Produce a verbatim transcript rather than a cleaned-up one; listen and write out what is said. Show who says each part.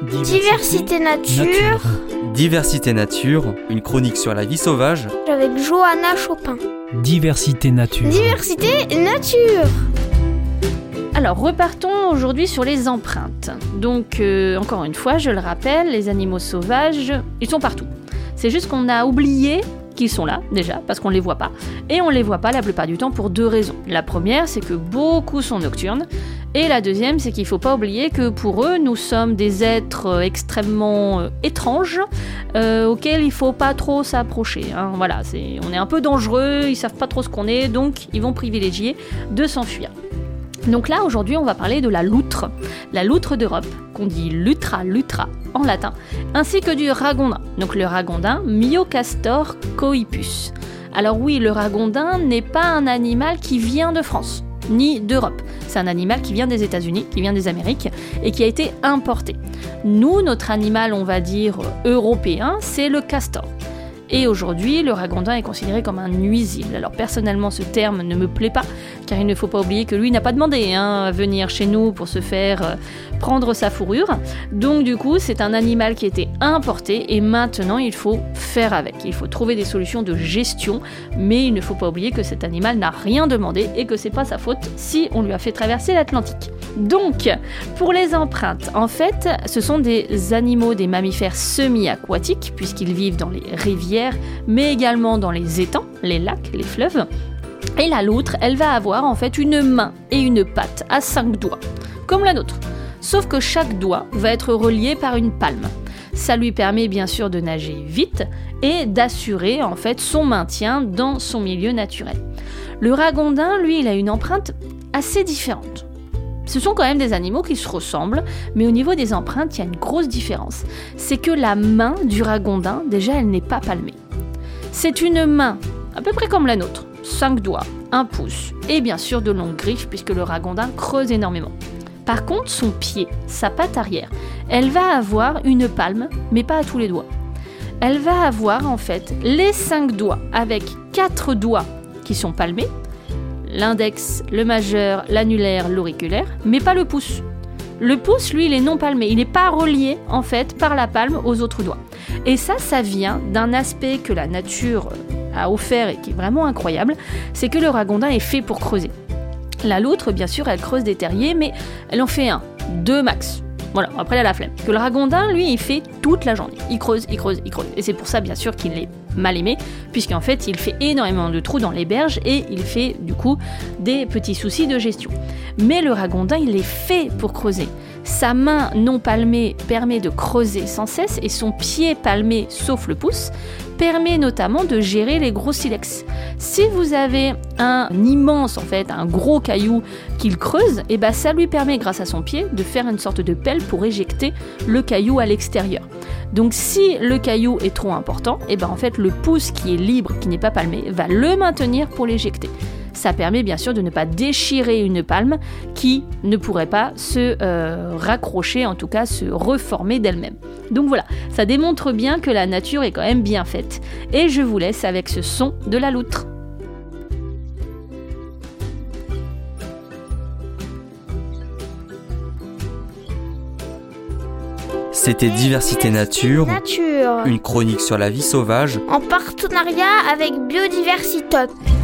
Speaker 1: Diversité nature.
Speaker 2: Diversité nature, une chronique sur la vie sauvage.
Speaker 1: Avec Johanna Chopin.
Speaker 3: Diversité nature.
Speaker 1: Diversité nature.
Speaker 4: Alors, repartons aujourd'hui sur les empreintes. Donc, euh, encore une fois, je le rappelle, les animaux sauvages, ils sont partout. C'est juste qu'on a oublié qu'ils sont là, déjà, parce qu'on ne les voit pas. Et on ne les voit pas la plupart du temps pour deux raisons. La première, c'est que beaucoup sont nocturnes. Et la deuxième, c'est qu'il ne faut pas oublier que pour eux, nous sommes des êtres extrêmement euh, étranges, euh, auxquels il ne faut pas trop s'approcher. Hein. Voilà, c'est, on est un peu dangereux, ils ne savent pas trop ce qu'on est, donc ils vont privilégier de s'enfuir. Donc là, aujourd'hui, on va parler de la loutre, la loutre d'Europe, qu'on dit lutra lutra en latin, ainsi que du ragondin, donc le ragondin Myocastor coipus. Alors oui, le ragondin n'est pas un animal qui vient de France, ni d'Europe. C'est un animal qui vient des États-Unis, qui vient des Amériques, et qui a été importé. Nous, notre animal, on va dire, européen, c'est le castor. Et aujourd'hui, le ragondin est considéré comme un nuisible. Alors personnellement, ce terme ne me plaît pas, car il ne faut pas oublier que lui n'a pas demandé hein, à venir chez nous pour se faire euh, prendre sa fourrure. Donc du coup, c'est un animal qui a été importé et maintenant il faut faire avec. Il faut trouver des solutions de gestion, mais il ne faut pas oublier que cet animal n'a rien demandé et que c'est pas sa faute si on lui a fait traverser l'Atlantique. Donc, pour les empreintes, en fait, ce sont des animaux, des mammifères semi-aquatiques, puisqu'ils vivent dans les rivières, mais également dans les étangs, les lacs, les fleuves. Et la loutre, elle va avoir en fait une main et une patte à cinq doigts, comme la nôtre. Sauf que chaque doigt va être relié par une palme. Ça lui permet bien sûr de nager vite et d'assurer en fait son maintien dans son milieu naturel. Le ragondin, lui, il a une empreinte assez différente. Ce sont quand même des animaux qui se ressemblent, mais au niveau des empreintes, il y a une grosse différence. C'est que la main du ragondin, déjà, elle n'est pas palmée. C'est une main, à peu près comme la nôtre, cinq doigts, un pouce, et bien sûr de longues griffes, puisque le ragondin creuse énormément. Par contre, son pied, sa patte arrière, elle va avoir une palme, mais pas à tous les doigts. Elle va avoir en fait les cinq doigts, avec quatre doigts qui sont palmés, l'index, le majeur, l'annulaire, l'auriculaire, mais pas le pouce. Le pouce, lui, il est non palmé, il n'est pas relié, en fait, par la palme aux autres doigts. Et ça, ça vient d'un aspect que la nature a offert et qui est vraiment incroyable, c'est que le ragondin est fait pour creuser. La loutre, bien sûr, elle creuse des terriers, mais elle en fait un, deux max. Voilà, après elle a la flemme. Que le ragondin, lui, il fait toute la journée. Il creuse, il creuse, il creuse. Et c'est pour ça, bien sûr, qu'il est mal aimé, puisqu'en fait, il fait énormément de trous dans les berges et il fait, du coup, des petits soucis de gestion. Mais le ragondin, il est fait pour creuser. Sa main non palmée permet de creuser sans cesse et son pied palmé, sauf le pouce, permet notamment de gérer les gros silex. Si vous avez un immense, en fait, un gros caillou qu'il creuse, et ben ça lui permet, grâce à son pied, de faire une sorte de pelle pour éjecter le caillou à l'extérieur. Donc si le caillou est trop important, et ben en fait le pouce qui est libre, qui n'est pas palmé, va le maintenir pour l'éjecter. Ça permet bien sûr de ne pas déchirer une palme qui ne pourrait pas se euh, raccrocher, en tout cas se reformer d'elle-même. Donc voilà, ça démontre bien que la nature est quand même bien faite. Et je vous laisse avec ce son de la loutre.
Speaker 2: C'était Diversité Nature,
Speaker 1: Nature.
Speaker 2: une chronique sur la vie sauvage,
Speaker 1: En partenariat avec Biodiversitop.